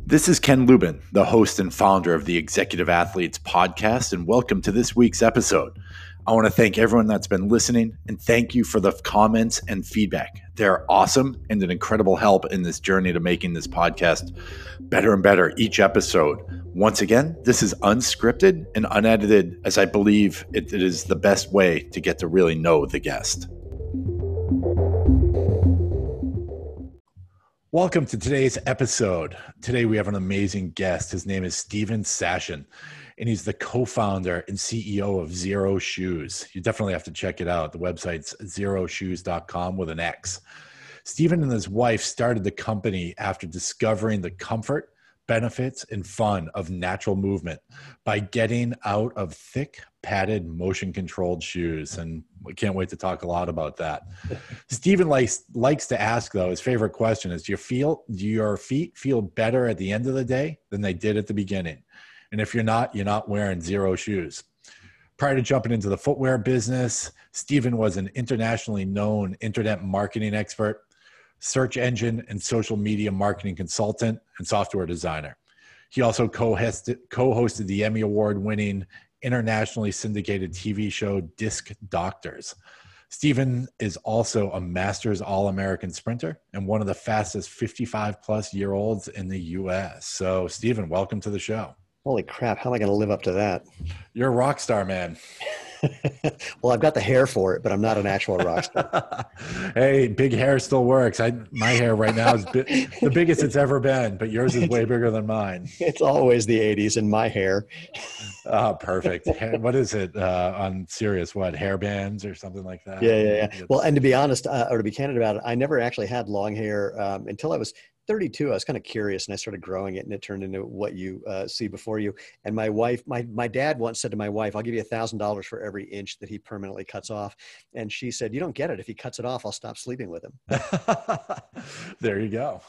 This is Ken Lubin, the host and founder of the Executive Athletes Podcast, and welcome to this week's episode. I want to thank everyone that's been listening, and thank you for the comments and feedback. They're awesome and an incredible help in this journey to making this podcast better and better each episode. Once again, this is unscripted and unedited, as I believe it is the best way to get to really know the guest. Welcome to today's episode. Today we have an amazing guest. His name is Steven Sashen, and he's the co-founder and CEO of Xero Shoes. You definitely have to check it out. The website's xeroshoes.com with an X. Steven and his wife started the company after discovering the comfort, benefits, and fun of natural movement by getting out of thick, padded, motion-controlled shoes. And we can't wait to talk a lot about that. Steven likes to ask, though, his favorite question is, do your feet feel better at the end of the day than they did at the beginning? And if you're not wearing Xero shoes. Prior to jumping into the footwear business, Steven was an internationally known internet marketing expert, search engine and social media marketing consultant, and software designer. He also co-hosted the Emmy Award-winning internationally syndicated TV show Disc Doctors. Steven is also a Masters All-American sprinter and one of the fastest 55-plus-year-olds in the U.S. So, Steven, welcome to the show. Holy crap, how am I going to live up to that? You're a rock star, man. Well, I've got the hair for it, but I'm not an actual rock star. Hey, big hair still works. My hair right now is the biggest it's ever been, but yours is way bigger than mine. It's always the 80s in my hair. Oh, perfect. What is it on Sirius? What, hair bands or something like that? Yeah. Well, and to be honest, or to be candid about it, I never actually had long hair until I was 32. I was kind of curious and I started growing it and it turned into what you see before you. And my wife, my dad once said to my wife, I'll give you $1,000 for every inch that he permanently cuts off. And she said, you don't get it. If he cuts it off, I'll stop sleeping with him. There you go.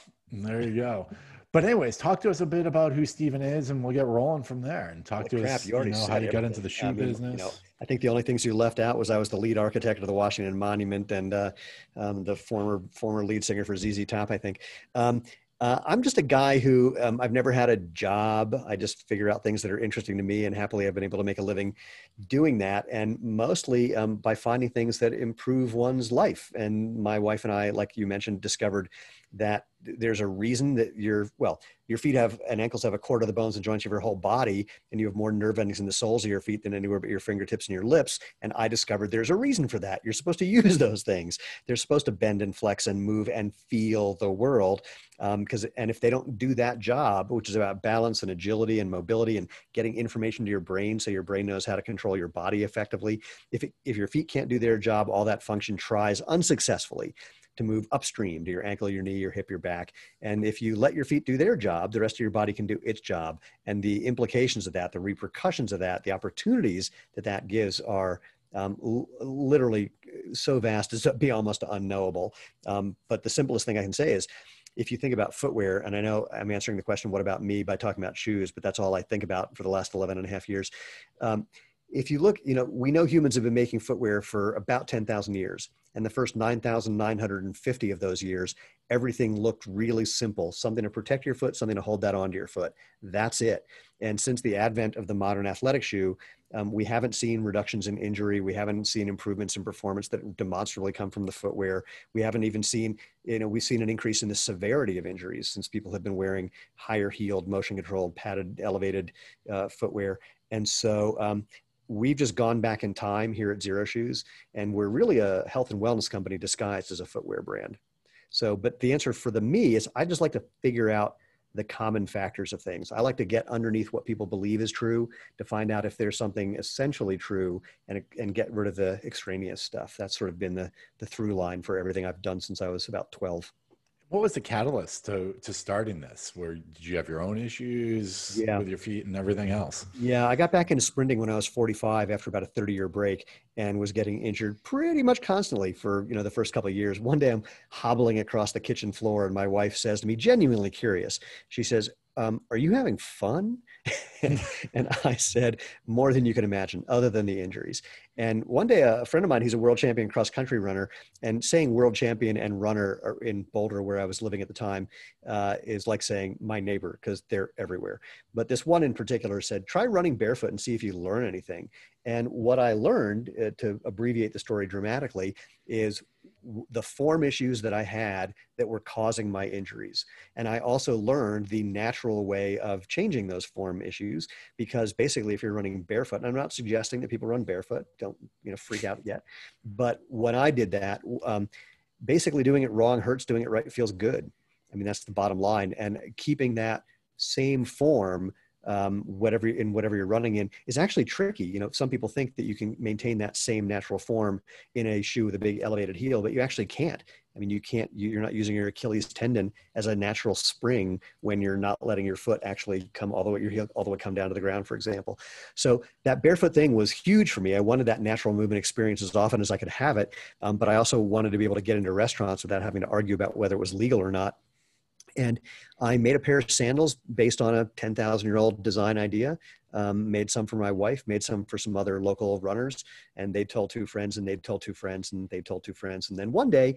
But anyways, talk to us a bit about who Steven is and we'll get rolling from there and talk to us how you got into the shoe business. I think the only things you left out was I was the lead architect of the Washington Monument and the former lead singer for ZZ Top, I think. I'm just a guy who I've never had a job. I just figure out things that are interesting to me, and happily I've been able to make a living doing that, and mostly by finding things that improve one's life. And my wife and I, like you mentioned, discovered that there's a reason that your feet and ankles have a quarter of the bones and joints of your whole body, and you have more nerve endings in the soles of your feet than anywhere but your fingertips and your lips. And I discovered there's a reason for that. You're supposed to use those things. They're supposed to bend and flex and move and feel the world. And if they don't do that job, which is about balance and agility and mobility and getting information to your brain so your brain knows how to control your body effectively, if your feet can't do their job, all that function tries unsuccessfully to move upstream to your ankle, your knee, your hip, your back. And if you let your feet do their job, the rest of your body can do its job. And the implications of that, the repercussions of that, the opportunities that gives are literally so vast as to be almost unknowable. But the simplest thing I can say is, if you think about footwear, and I know I'm answering the question, what about me, by talking about shoes, but that's all I think about for the last 11 and a half years. If you look, we know humans have been making footwear for about 10,000 years. And the first 9,950 of those years, everything looked really simple. Something to protect your foot, something to hold that onto your foot. That's it. And since the advent of the modern athletic shoe, we haven't seen reductions in injury. We haven't seen improvements in performance that demonstrably come from the footwear. We haven't even seen, we've seen an increase in the severity of injuries since people have been wearing higher heeled, motion controlled, padded, elevated footwear. And so, we've just gone back in time here at Xero Shoes, and we're really a health and wellness company disguised as a footwear brand. So, but the answer for me is I just like to figure out the common factors of things. I like to get underneath what people believe is true to find out if there's something essentially true and get rid of the extraneous stuff. That's sort of been the through line for everything I've done since I was about 12. What was the catalyst to starting this? Did you have your own issues with your feet and everything else? Yeah, I got back into sprinting when I was 45 after about a 30-year break and was getting injured pretty much constantly for, the first couple of years. One day I'm hobbling across the kitchen floor and my wife says to me, genuinely curious, she says, are you having fun? And I said, more than you can imagine, other than the injuries. And one day, a friend of mine, he's a world champion cross country runner, and saying world champion and runner in Boulder, where I was living at the time, is like saying my neighbor, because they're everywhere. But this one in particular said, try running barefoot and see if you learn anything. And what I learned, to abbreviate the story dramatically, is the form issues that I had that were causing my injuries. And I also learned the natural way of changing those form issues, because basically if you're running barefoot, and I'm not suggesting that people run barefoot, don't freak out yet. But when I did that, basically doing it wrong hurts, doing it right feels good. I mean, that's the bottom line. And keeping that same form, whatever you're running in, is actually tricky. Some people think that you can maintain that same natural form in a shoe with a big elevated heel, but you actually can't. I mean, you're not using your Achilles tendon as a natural spring when you're not letting your foot actually come all the way, your heel all the way come down to the ground, for example. So that barefoot thing was huge for me. I wanted that natural movement experience as often as I could have it. But I also wanted to be able to get into restaurants without having to argue about whether it was legal or not. And I made a pair of sandals based on a 10,000-year-old design idea, made some for my wife, made some for some other local runners, and they told two friends, and they'd told two friends, and they told two friends. And then one day,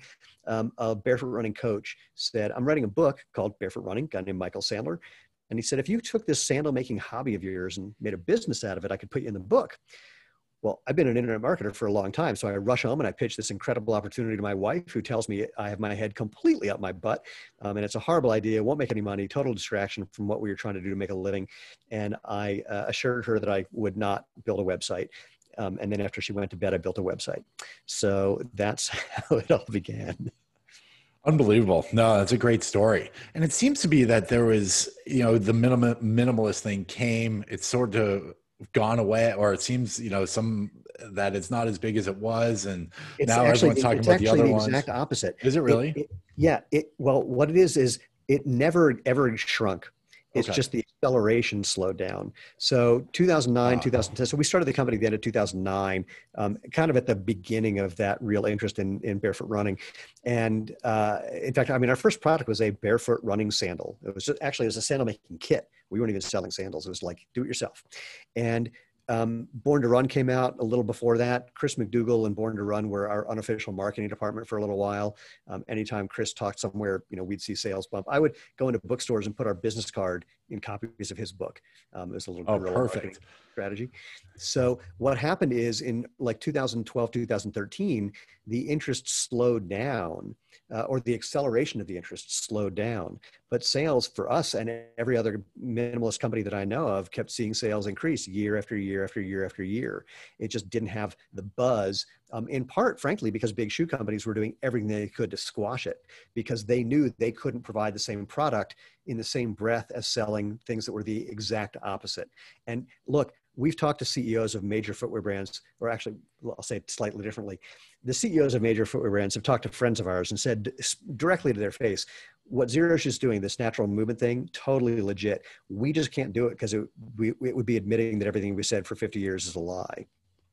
a barefoot running coach said, I'm writing a book called Barefoot Running, a guy named Michael Sandler. And he said, if you took this sandal making hobby of yours and made a business out of it, I could put you in the book. Well, I've been an internet marketer for a long time. So I rush home and I pitch this incredible opportunity to my wife, who tells me I have my head completely up my butt. And it's a horrible idea, won't make any money, total distraction from what we were trying to do to make a living. And I assured her that I would not build a website. And then after she went to bed, I built a website. So that's how it all began. Unbelievable. No, that's a great story. And it seems to be that there was, the minimalist thing came, it's sort of gone away, or it seems, that it's not as big as it was. And now everyone's talking about the other ones. It's actually the exact opposite. Is it really? Well, what it is it never ever shrunk. It's just the acceleration slowed down. So 2009, 2010. So we started the company at the end of 2009, kind of at the beginning of that real interest in barefoot running. And in fact, our first product was a barefoot running sandal. It was a sandal making kit. We weren't even selling sandals. It was like, do it yourself. And Born to Run came out a little before that. Chris McDougall and Born to Run were our unofficial marketing department for a little while. Anytime Chris talked somewhere, we'd see sales bump. I would go into bookstores and put our business card in copies of his book. It was a little guerrilla marketing strategy. So what happened is in like 2012, 2013, the interest slowed down, or the acceleration of the interest slowed down. But sales for us and every other minimalist company that I know of kept seeing sales increase year after year after year after year. It just didn't have the buzz, in part, frankly, because big shoe companies were doing everything they could to squash it, because they knew they couldn't provide the same product in the same breath as selling things that were the exact opposite. And look, we've talked to CEOs of major footwear brands, or actually, I'll say it slightly differently. The CEOs of major footwear brands have talked to friends of ours and said directly to their face, what Zero Shoe is doing, this natural movement thing, totally legit. We just can't do it because it would be admitting that everything we said for 50 years is a lie.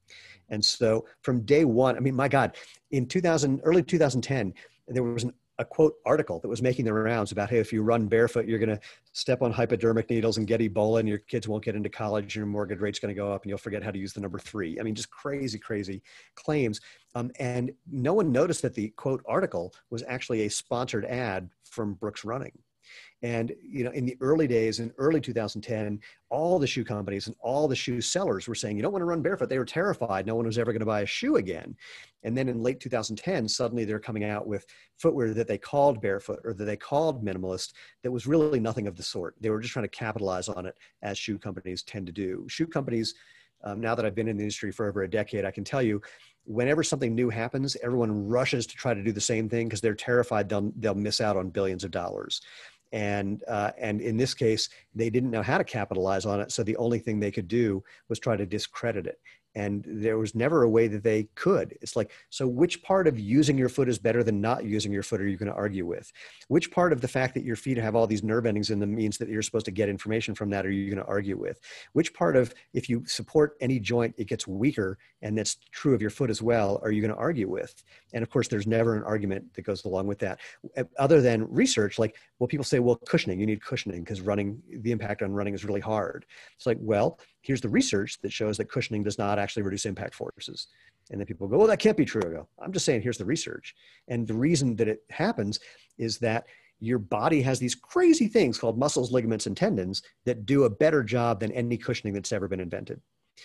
And so from day one, my God, in early 2010, there was a quote article that was making the rounds about, hey, if you run barefoot, you're going to step on hypodermic needles and get Ebola, and your kids won't get into college, your mortgage rate's going to go up, and you'll forget how to use the number 3. Just crazy, crazy claims. And no one noticed that the quote article was actually a sponsored ad from Brooks Running. And, in the early days, in early 2010, all the shoe companies and all the shoe sellers were saying, you don't want to run barefoot. They were terrified. No one was ever going to buy a shoe again. And then in late 2010, suddenly they're coming out with footwear that they called barefoot or that they called minimalist that was really nothing of the sort. They were just trying to capitalize on it, as shoe companies tend to do. Shoe companies, now that I've been in the industry for over a decade, I can tell you, whenever something new happens, everyone rushes to try to do the same thing because they're terrified they'll miss out on billions of dollars. And in this case, they didn't know how to capitalize on it. So the only thing they could do was try to discredit it. And there was never a way that they could. It's like, so which part of using your foot is better than not using your foot are you going to argue with? Which part of the fact that your feet have all these nerve endings in them means that you're supposed to get information from that are you going to argue with? Which part of, if you support any joint, it gets weaker, and that's true of your foot as well, are you going to argue with? And of course, there's never an argument that goes along with that. Other than research, like, well, people say, well, cushioning, you need cushioning because running, the impact on running is really hard. It's like, well, here's the research that shows that cushioning does not actually reduce impact forces. And then people go, well, that can't be true. I go, I'm just saying, here's the research. And the reason that it happens is that your body has these crazy things called muscles, ligaments, and tendons that do a better job than any cushioning that's ever been invented.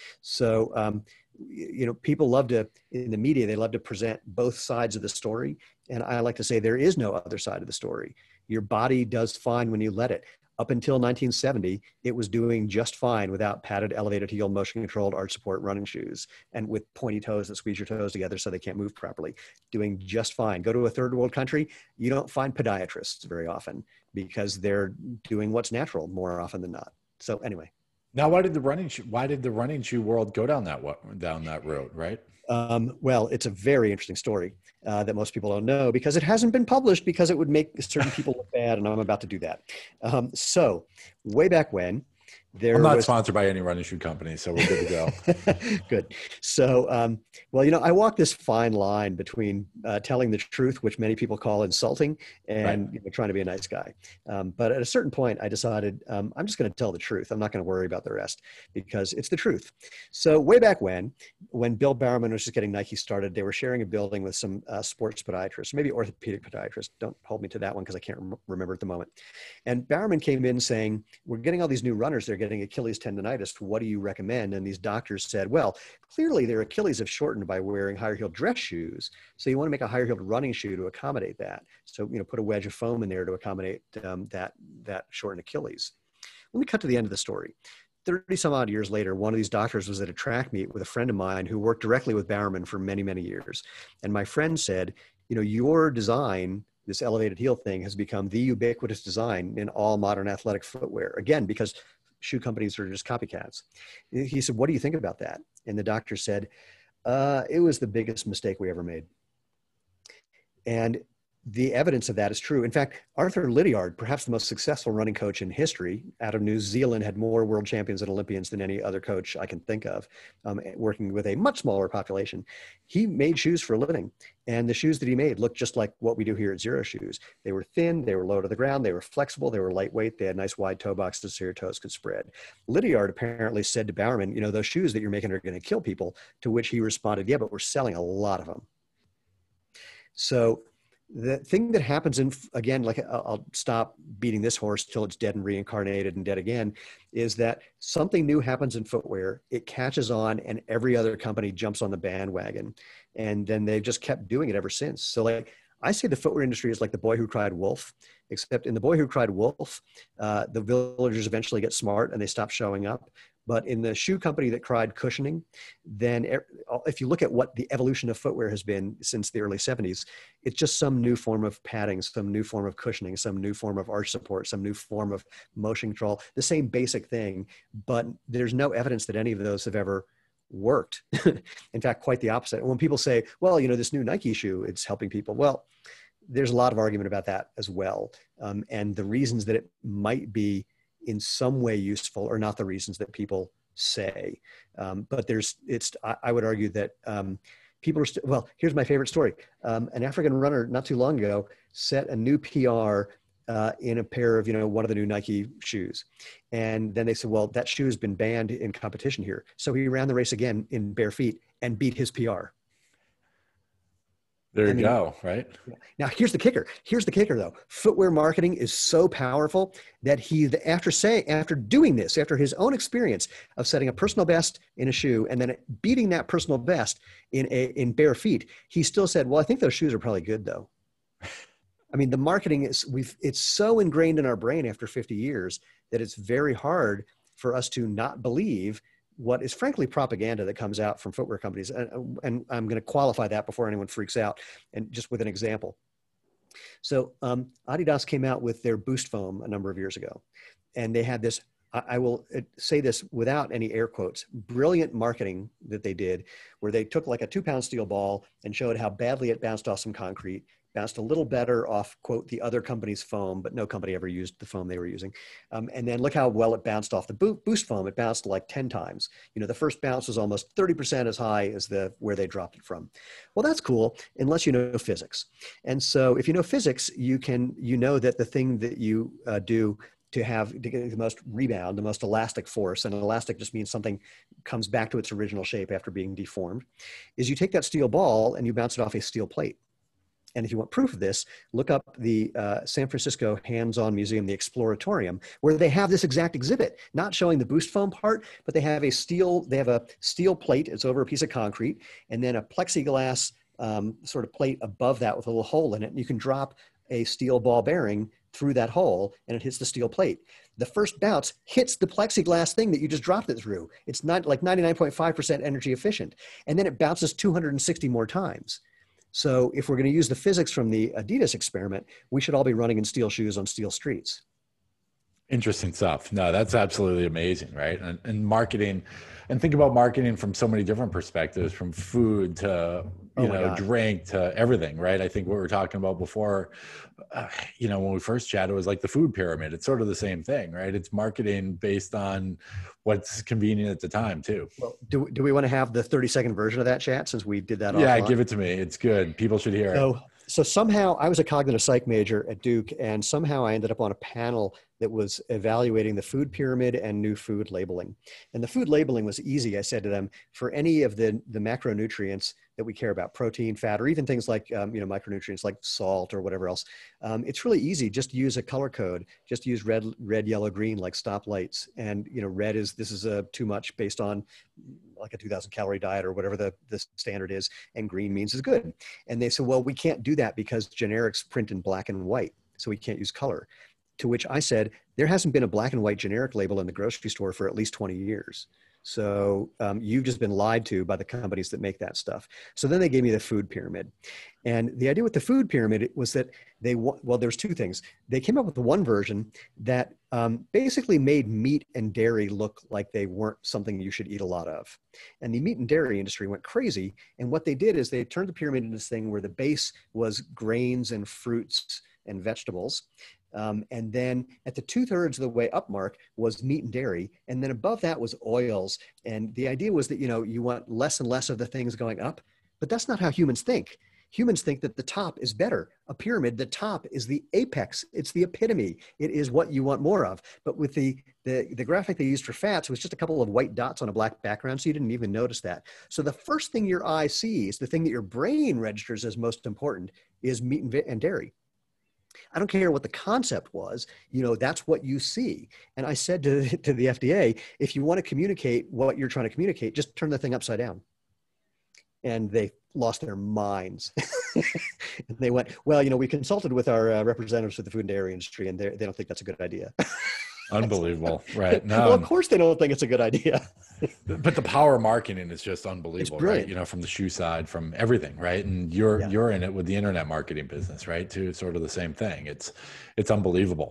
So, people love to, in the media, they love to present both sides of the story. And I like to say there is no other side of the story. Your body does fine when you let it. Up until 1970, it was doing just fine without padded, elevated heel, motion-controlled arch support running shoes and with pointy toes that squeeze your toes together so they can't move properly. Doing just fine. Go to a third world country, you don't find podiatrists very often because they're doing what's natural more often than not. So anyway. Now, why did the running shoe world go down that road, right? Well, it's a very interesting story that most people don't know because it hasn't been published because it would make certain people look bad, and I'm about to do that. So way back when, I'm not sponsored by any running shoe company, so we're good to go. Good. So, I walk this fine line between telling the truth, which many people call insulting, and right. Trying to be a nice guy. But at a certain point, I decided I'm just going to tell the truth. I'm not going to worry about the rest because it's the truth. So way back when Bill Bowerman was just getting Nike started, they were sharing a building with some sports podiatrists, maybe orthopedic podiatrists. Don't hold me to that one because I can't remember at the moment. And Bowerman came in saying, we're getting all these new runners. They're getting Achilles tendonitis. What do you recommend? And these doctors said, well, clearly their Achilles have shortened by wearing higher heeled dress shoes. So you want to make a higher heeled running shoe to accommodate that. So, put a wedge of foam in there to accommodate that shortened Achilles. Let me cut to the end of the story. 30 some odd years later, one of these doctors was at a track meet with a friend of mine who worked directly with Bowerman for many, many years. And my friend said, your design, this elevated heel thing, has become the ubiquitous design in all modern athletic footwear. Again, because shoe companies are just copycats. He said, what do you think about that? And the doctor said, it was the biggest mistake we ever made. And the evidence of that is true. In fact, Arthur Lydiard, perhaps the most successful running coach in history, out of New Zealand, had more world champions and Olympians than any other coach I can think of, working with a much smaller population. He made shoes for a living, and the shoes that he made looked just like what we do here at Zero Shoes. They were thin, they were low to the ground, they were flexible, they were lightweight, they had nice wide toe boxes so your toes could spread. Lydiard apparently said to Bowerman, those shoes that you're making are going to kill people, to which he responded, yeah, but we're selling a lot of them. So the thing that happens again, like I'll stop beating this horse till it's dead and reincarnated and dead again, is that something new happens in footwear. It catches on and every other company jumps on the bandwagon. And then they've just kept doing it ever since. So like I say the footwear industry is like the boy who cried wolf, except in the boy who cried wolf, the villagers eventually get smart and they stop showing up. But in the shoe company that cried cushioning, then if you look at what the evolution of footwear has been since the early 70s, it's just some new form of padding, some new form of cushioning, some new form of arch support, some new form of motion control, the same basic thing, but there's no evidence that any of those have ever worked. In fact, quite the opposite. When people say, well, this new Nike shoe, it's helping people. Well, there's a lot of argument about that as well. And the reasons that it might be in some way useful are not the reasons that people say. But I would argue that people are well, here's my favorite story. An African runner not too long ago set a new PR in a pair of, one of the new Nike shoes. And then they said, well, that shoe has been banned in competition here. So he ran the race again in bare feet and beat his PR. There you go, right? Now, here's the kicker. Here's the kicker, though. Footwear marketing is so powerful that after doing this, after his own experience of setting a personal best in a shoe and then beating that personal best in bare feet, he still said, well, I think those shoes are probably good, though. I mean, the marketing it's so ingrained in our brain after 50 years that it's very hard for us to not believe what is frankly propaganda that comes out from footwear companies. And I'm going to qualify that before anyone freaks out, and just with an example. So Adidas came out with their Boost foam a number of years ago, and they had this I will say this without any air quotes, brilliant marketing that they did, where they took like a 2-pound steel ball and showed how badly it bounced off some concrete, bounced a little better off, quote, the other company's foam, but no company ever used the foam they were using. And then look how well it bounced off the boost foam. It bounced like 10 times. You know, the first bounce was almost 30% as high as where they dropped it from. Well, that's cool, unless you know physics. And so if you know physics, you know that the thing that you do to get the most rebound, the most elastic force, and elastic just means something comes back to its original shape after being deformed, is you take that steel ball and you bounce it off a steel plate. And if you want proof of this, look up the San Francisco Hands-On Museum, the Exploratorium, where they have this exact exhibit, not showing the boost foam part, but they have a steel plate. It's over a piece of concrete, and then a plexiglass sort of plate above that with a little hole in it. And you can drop a steel ball bearing through that hole and it hits the steel plate. The first bounce hits the plexiglass thing that you just dropped it through. It's not like 99.5% energy efficient. And then it bounces 260 more times. So if we're going to use the physics from the Adidas experiment, we should all be running in steel shoes on steel streets. Interesting stuff. No, that's absolutely amazing, right? And marketing, and think about marketing from so many different perspectives, from food to drink to everything, right? I think what we were talking about before, when we first chatted, was like the food pyramid. It's sort of the same thing, right? It's marketing based on what's convenient at the time, too. Well, do we want to have the 30-second version of that chat, since we did that Yeah, offline? give it to me. It's good. People should hear it. So somehow I was a cognitive psych major at Duke, and somehow I ended up on a panel that was evaluating the food pyramid and new food labeling. And the food labeling was easy. I said to them, for any of the macronutrients that we care about, protein, fat, or even things like micronutrients like salt or whatever else, it's really easy. Just use a color code. Just use red, yellow, green, like stoplights. And red is too much based on like a 2,000 calorie diet or whatever the standard is, and green means is good. And they said, well, we can't do that because generics print in black and white, so we can't use color. To which I said, there hasn't been a black and white generic label in the grocery store for at least 20 years. So you've just been lied to by the companies that make that stuff. So then they gave me the food pyramid. And the idea with the food pyramid was that there's two things. They came up with one version that basically made meat and dairy look like they weren't something you should eat a lot of. And the meat and dairy industry went crazy. And what they did is they turned the pyramid into this thing where the base was grains and fruits and vegetables. And then at the 2/3 of the way up mark was meat and dairy. And then above that was oils. And the idea was that, you want less and less of the things going up, but that's not how humans think. Humans think that the top is better. A pyramid, the top is the apex. It's the epitome. It is what you want more of. But with the graphic they used for fats was just a couple of white dots on a black background, so you didn't even notice that. So the first thing your eye sees, the thing that your brain registers as most important, is meat and dairy. I don't care what the concept was, that's what you see. And I said to the FDA, if you want to communicate what you're trying to communicate, just turn the thing upside down. And they lost their minds. And they went, well, we consulted with our representatives with the food and dairy industry, and they don't think that's a good idea. Unbelievable, right? No. Well, of course they don't think it's a good idea. But the power of marketing is just unbelievable, right? From the shoe side, from everything, right? And you're in it with the internet marketing business, right? Too, sort of the same thing. It's unbelievable.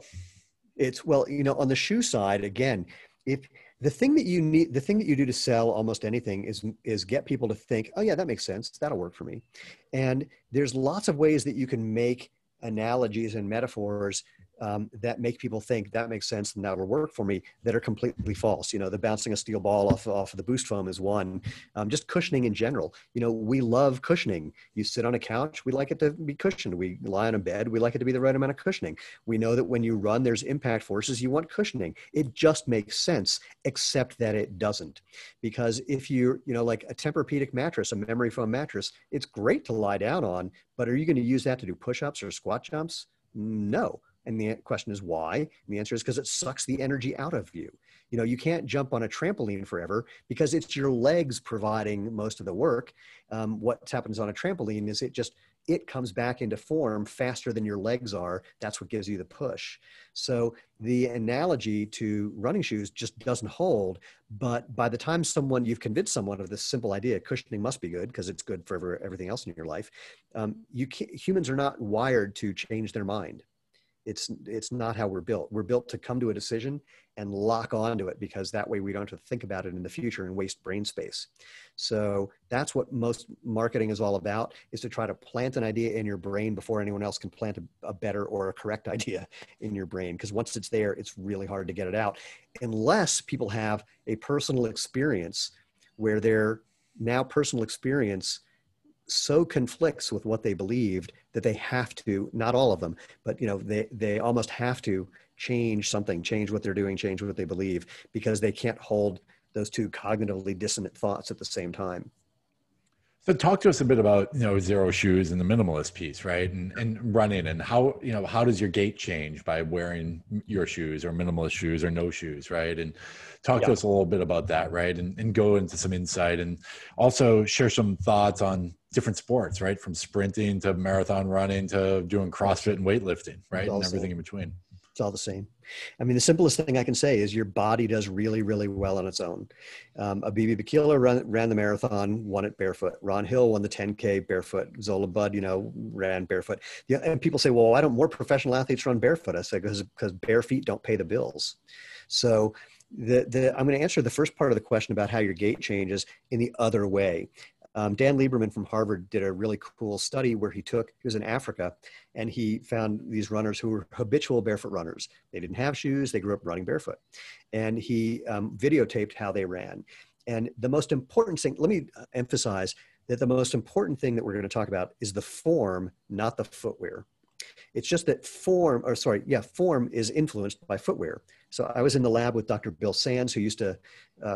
On the shoe side, again, if the thing that you do to sell almost anything is get people to think, oh yeah, that makes sense. That'll work for me. And there's lots of ways that you can make analogies and metaphors that make people think that makes sense and that'll work for me, that are completely false. The bouncing a steel ball off of the boost foam is one. Just cushioning in general. We love cushioning. You sit on a couch, we like it to be cushioned. We lie on a bed, we like it to be the right amount of cushioning. We know that when you run, there's impact forces, you want cushioning. It just makes sense, except that it doesn't. Because if you're, like a Tempur-Pedic mattress, a memory foam mattress, it's great to lie down on, but are you going to use that to do push-ups or squat jumps? No. And the question is why? And the answer is because it sucks the energy out of you. You can't jump on a trampoline forever because it's your legs providing most of the work. What happens on a trampoline is it comes back into form faster than your legs are. That's what gives you the push. So the analogy to running shoes just doesn't hold. But by the time you've convinced someone of this simple idea, cushioning must be good because it's good for everything else in your life. Humans are not wired to change their mind. it's not how we're built. We're built to come to a decision and lock onto it, because that way we don't have to think about it in the future and waste brain space. So that's what most marketing is all about, is to try to plant an idea in your brain before anyone else can plant a better or a correct idea in your brain. Because once it's there, it's really hard to get it out, unless people have a personal experience where their now personal experience so conflicts with what they believed that they have to, not all of them, but they almost have to change something, change what they're doing, change what they believe, because they can't hold those two cognitively dissonant thoughts at the same time. So talk to us a bit about, Zero Shoes and the minimalist piece, right? And running, and how, how does your gait change by wearing your shoes or minimalist shoes or no shoes, right? And talk to us a little bit about that, right? And go into some insight, and also share some thoughts on different sports, right? From sprinting to marathon running to doing CrossFit and weightlifting, right? And everything in between. It's all the same. I mean, the simplest thing I can say is your body does really, really well on its own. Abebe Bikila ran the marathon, won it barefoot. Ron Hill won the 10K barefoot. Zola Budd, ran barefoot. Yeah, and people say, well, why don't more professional athletes run barefoot? I say, because bare feet don't pay the bills. So I'm going to answer the first part of the question about how your gait changes in the other way. Dan Lieberman from Harvard did a really cool study where he was in Africa, and he found these runners who were habitual barefoot runners. They didn't have shoes. They grew up running barefoot. And he videotaped how they ran. And the most important thing, let me emphasize that the most important thing that we're going to talk about is the form, not the footwear. It's just that form is influenced by footwear. So I was in the lab with Dr. Bill Sands, who used to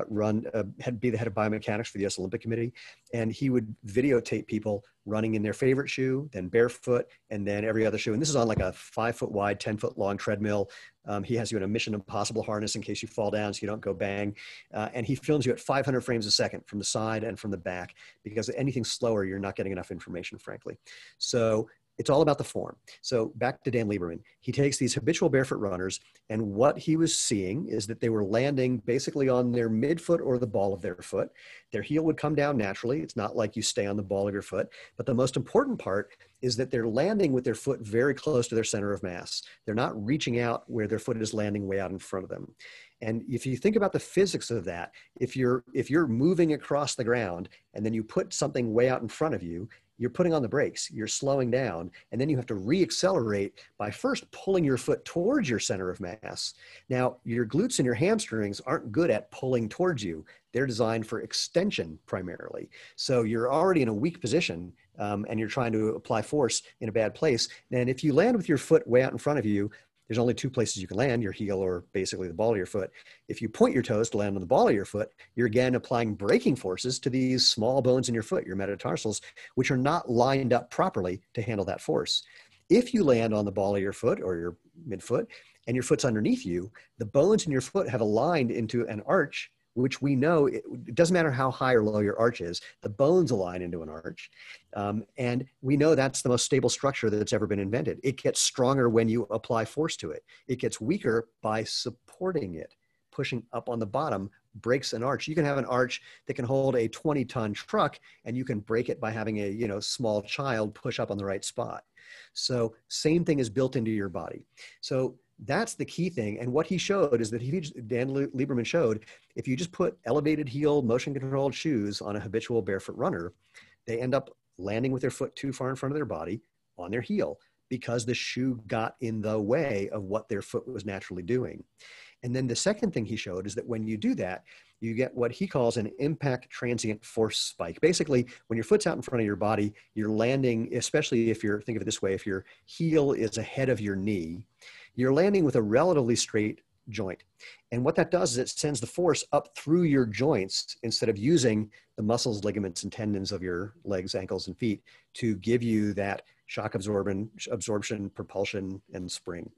be the head of biomechanics for the U.S. Olympic Committee. And he would videotape people running in their favorite shoe, then barefoot, and then every other shoe. And this is on like a 5-foot wide, 10-foot long treadmill. He has you in a Mission Impossible harness in case you fall down so you don't go bang. And he films you at 500 frames a second from the side and from the back, because anything slower, you're not getting enough information, frankly. So it's all about the form. So back to Dan Lieberman. He takes these habitual barefoot runners, and what he was seeing is that they were landing basically on their midfoot or the ball of their foot. Their heel would come down naturally. It's not like you stay on the ball of your foot. But the most important part is that they're landing with their foot very close to their center of mass. They're not reaching out where their foot is landing way out in front of them. And if you think about the physics of that, if you're moving across the ground and then you put something way out in front of you, you're putting on the brakes, you're slowing down, and then you have to re-accelerate by first pulling your foot towards your center of mass. Now, your glutes and your hamstrings aren't good at pulling towards you. They're designed for extension primarily. So you're already in a weak position, and you're trying to apply force in a bad place. And if you land with your foot way out in front of you, there's only two places you can land, your heel or basically the ball of your foot. If you point your toes to land on the ball of your foot, you're again applying braking forces to these small bones in your foot, your metatarsals, which are not lined up properly to handle that force. If you land on the ball of your foot or your midfoot and your foot's underneath you, the bones in your foot have aligned into an arch, which we know, it doesn't matter how high or low your arch is, the bones align into an arch. And we know that's the most stable structure that's ever been invented. It gets stronger when you apply force to it. It gets weaker by supporting it. Pushing up on the bottom breaks an arch. You can have an arch that can hold a 20-ton truck, and you can break it by having a small child push up on the right spot. So same thing is built into your body. So that's the key thing. And what he showed is that Dan Lieberman showed, if you just put elevated heel, motion controlled shoes on a habitual barefoot runner, they end up landing with their foot too far in front of their body on their heel, because the shoe got in the way of what their foot was naturally doing. And then the second thing he showed is that when you do that, you get what he calls an impact transient force spike. Basically, when your foot's out in front of your body, you're landing, especially if think of it this way, if your heel is ahead of your knee, you're landing with a relatively straight joint. And what that does is it sends the force up through your joints instead of using the muscles, ligaments, and tendons of your legs, ankles, and feet to give you that shock absorption, propulsion, and spring.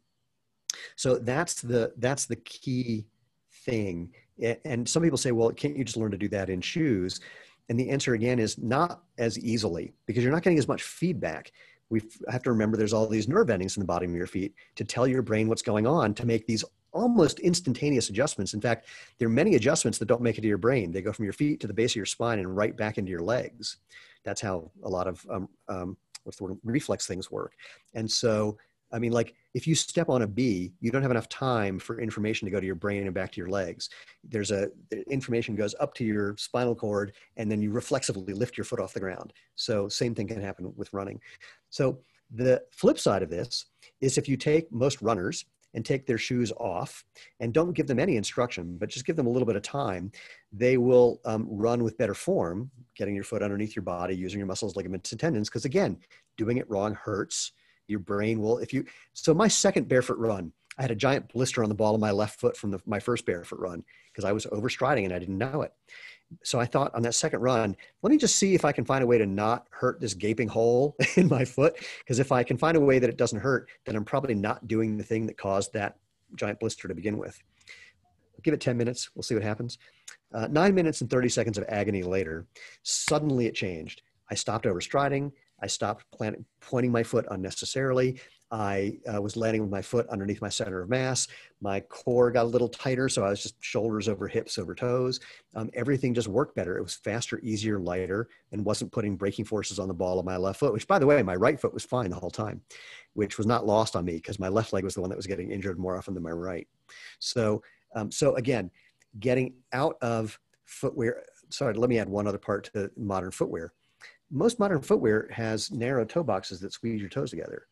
So that's the key thing. And some people say, well, can't you just learn to do that in shoes? And the answer again is not as easily, because you're not getting as much feedback. We have to remember there's all these nerve endings in the bottom of your feet to tell your brain what's going on, to make these almost instantaneous adjustments. In fact, there are many adjustments that don't make it to your brain. They go from your feet to the base of your spine and right back into your legs. That's how a lot of reflex things work. And so I mean, like if you step on a bee, you don't have enough time for information to go to your brain and back to your legs. The information goes up to your spinal cord, and then you reflexively lift your foot off the ground. So same thing can happen with running. So the flip side of this is if you take most runners and take their shoes off and don't give them any instruction, but just give them a little bit of time, they will run with better form, getting your foot underneath your body, using your muscles, ligaments, and tendons. Because again, doing it wrong hurts. Your brain will, so my second barefoot run, I had a giant blister on the ball of my left foot from my first barefoot run because I was overstriding and I didn't know it. So I thought on that second run, let me just see if I can find a way to not hurt this gaping hole in my foot. Because if I can find a way that it doesn't hurt, then I'm probably not doing the thing that caused that giant blister to begin with. Give it 10 minutes. We'll see what happens. 9 minutes and 30 seconds of agony later, suddenly it changed. I stopped overstriding. I stopped pointing my foot unnecessarily. I was landing with my foot underneath my center of mass. My core got a little tighter, so I was just shoulders over hips over toes. Everything just worked better. It was faster, easier, lighter, and wasn't putting braking forces on the ball of my left foot, which, by the way, my right foot was fine the whole time, which was not lost on me because my left leg was the one that was getting injured more often than my right. So again, getting out of footwear. Sorry, let me add one other part to modern footwear. Most modern footwear has narrow toe boxes that squeeze your toes together.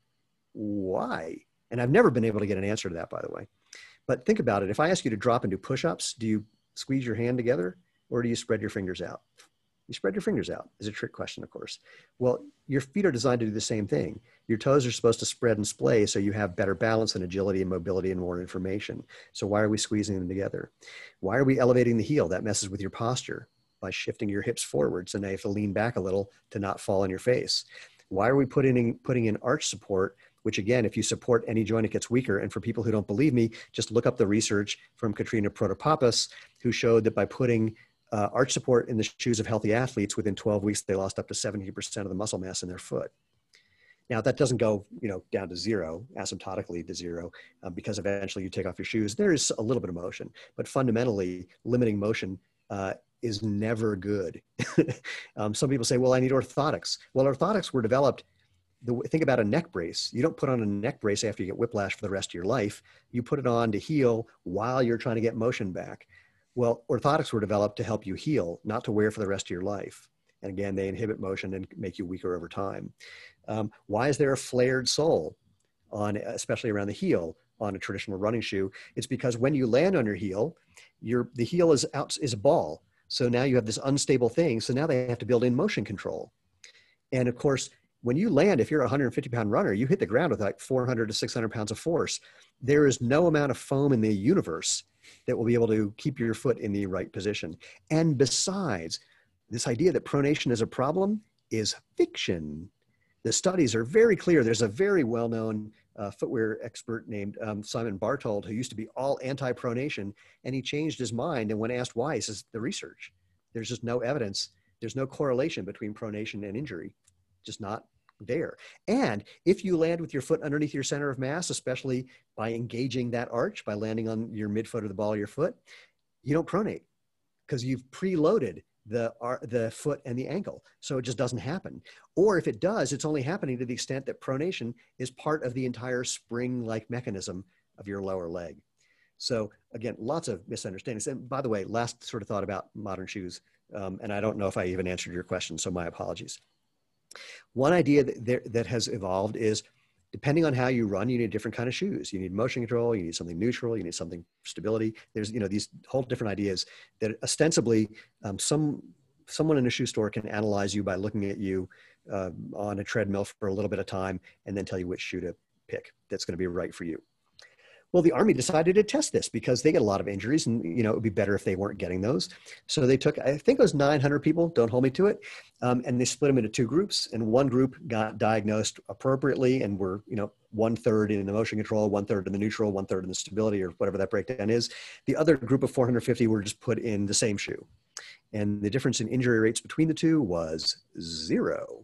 Why? And I've never been able to get an answer to that, by the way. But think about it. If I ask you to drop and do push-ups, do you squeeze your hand together or do you spread your fingers out? You spread your fingers out. Is a trick question, of course. Well, your feet are designed to do the same thing. Your toes are supposed to spread and splay so you have better balance and agility and mobility and more information. So why are we squeezing them together? Why are we elevating the heel? That messes with your posture by shifting your hips forward. So now you have to lean back a little to not fall on your face. Why are we putting in arch support, which again, if you support any joint, it gets weaker. And for people who don't believe me, just look up the research from Katrina Protopappas, who showed that by putting arch support in the shoes of healthy athletes, within 12 weeks, they lost up to 70% of the muscle mass in their foot. Now that doesn't go, down to zero, asymptotically to zero, because eventually you take off your shoes. There is a little bit of motion, but fundamentally limiting motion is never good. Some people say, well, I need orthotics. Well, orthotics were developed. Think about a neck brace. You don't put on a neck brace after you get whiplash for the rest of your life. You put it on to heal while you're trying to get motion back. Well, orthotics were developed to help you heal, not to wear for the rest of your life. And again, they inhibit motion and make you weaker over time. Why is there a flared sole especially around the heel on a traditional running shoe? It's because when you land on your heel, the heel is a ball. So now you have this unstable thing. So now they have to build in motion control. And of course, when you land, if you're a 150-pound runner, you hit the ground with like 400 to 600 pounds of force. There is no amount of foam in the universe that will be able to keep your foot in the right position. And besides, this idea that pronation is a problem is fiction. The studies are very clear. There's a very well-known footwear expert named Simon Bartold, who used to be all anti-pronation, and he changed his mind. And when asked why, he says, the research. There's just no evidence. There's no correlation between pronation and injury. Just not there. And if you land with your foot underneath your center of mass, especially by engaging that arch, by landing on your midfoot or the ball of your foot, you don't pronate because you've preloaded the foot and the ankle. So it just doesn't happen. Or if it does, it's only happening to the extent that pronation is part of the entire spring-like mechanism of your lower leg. So again, lots of misunderstandings. And by the way, last sort of thought about modern shoes, and I don't know if I even answered your question, so my apologies. One idea that has evolved is, depending on how you run, you need a different kind of shoes. You need motion control, you need something neutral, you need something stability. There's, these whole different ideas that ostensibly someone in a shoe store can analyze you by looking at you on a treadmill for a little bit of time and then tell you which shoe to pick that's going to be right for you. Well, the Army decided to test this because they get a lot of injuries and, it would be better if they weren't getting those. So they took, I think it was 900 people, don't hold me to it. And they split them into two groups, and one group got diagnosed appropriately and were, 1/3 in the motion control, 1/3 in the neutral, 1/3 in the stability, or whatever that breakdown is. The other group of 450 were just put in the same shoe. And the difference in injury rates between the two was 0.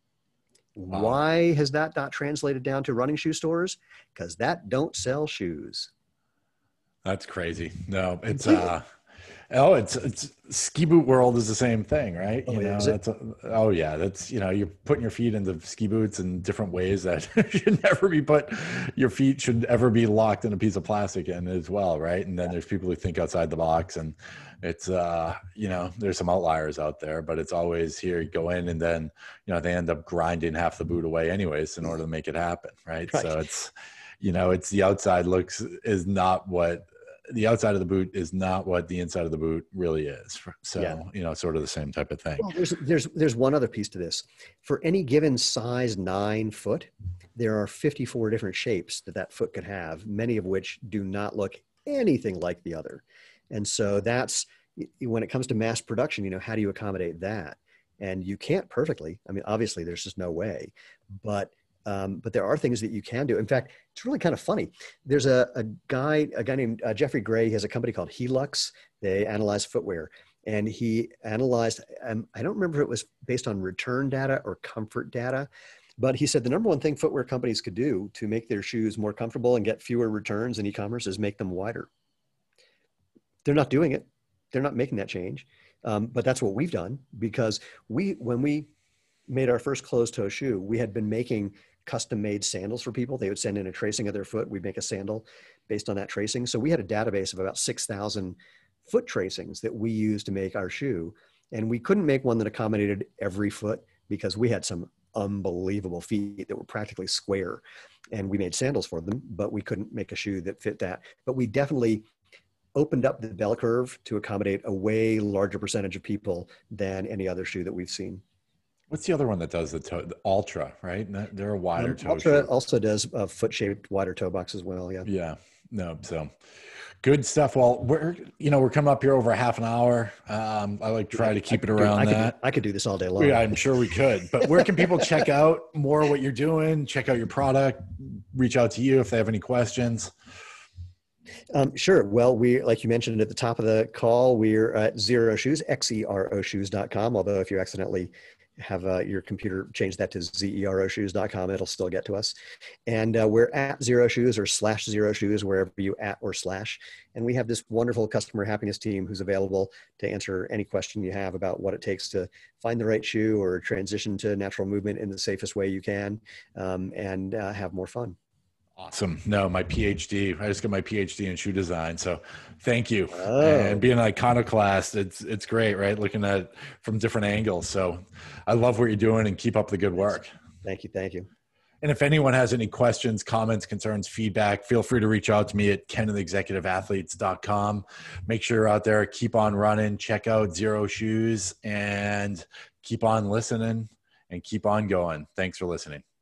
Wow. Why has that not translated down to running shoe stores? Because that don't sell shoes. That's crazy. No, it's Oh, it's ski boot world is the same thing, right? Oh, You know, is it? oh yeah, that's, you know, you're putting your feet into ski boots in different ways that should never be put. Your feet should ever be locked in a piece of plastic in as well, right? And then there's people who think outside the box, and it's you know, there's some outliers out there, but it's always here, you go in and then, you know, they end up grinding half the boot away anyways in order to make it happen, right? Right. So it's, you know, it's the outside looks is not what the outside of the boot is not what the inside of the boot really is. So, Yeah. you know, sort of the same type of thing. Well, there's one other piece to this. For any given size 9 foot, there are 54 different shapes that that foot could have, many of which do not look anything like the other. And so that's when it comes to mass production, you know, how do you accommodate that? And you can't perfectly. I mean, obviously, there's just no way. But there are things that you can do. In fact, it's really kind of funny. There's a guy named Jeffrey Gray. He has a company called Helux. They analyze footwear, and he analyzed. I don't remember if it was based on return data or comfort data, but he said the number one thing footwear companies could do to make their shoes more comfortable and get fewer returns in e-commerce is make them wider. They're not doing it. They're not making that change. But that's what we've done, because when we made our first closed toe shoe, we had been making custom made sandals for people. They would send in a tracing of their foot. We'd make a sandal based on that tracing. So we had a database of about 6,000 foot tracings that we used to make our shoe. And we couldn't make one that accommodated every foot because we had some unbelievable feet that were practically square. And we made sandals for them, but we couldn't make a shoe that fit that. But we definitely opened up the bell curve to accommodate a way larger percentage of people than any other shoe that we've seen. What's the other one that does the Ultra, right? They're a wider toe Ultra shoe. also does a foot-shaped wider toe box as well. Yeah. Yeah. No. So good stuff. Well, we're coming up here over a half an hour. I like try to keep it around that. I could do this all day long. Yeah, I'm sure we could. But where can people check out more of what you're doing? Check out your product. Reach out to you if they have any questions. Sure. Well, like you mentioned at the top of the call, we're at Zero Shoes, xeroshoes.com. Although if you accidentally have your computer change that to zeroshoes.com, it'll still get to us. And we're at Zero Shoes or /Zero Shoes, wherever you at or slash. And we have this wonderful customer happiness team who's available to answer any question you have about what it takes to find the right shoe or transition to natural movement in the safest way you can, and have more fun. Awesome. No, my PhD. I just got my PhD in shoe design. So thank you. Oh. And being an iconoclast, it's great, right? Looking at from different angles. So I love what you're doing and keep up the good work. Thank you. Thank you. And if anyone has any questions, comments, concerns, feedback, feel free to reach out to me at kenandtheexecutiveathletes.com. Make sure you're out there, keep on running, check out Zero Shoes, and keep on listening and keep on going. Thanks for listening.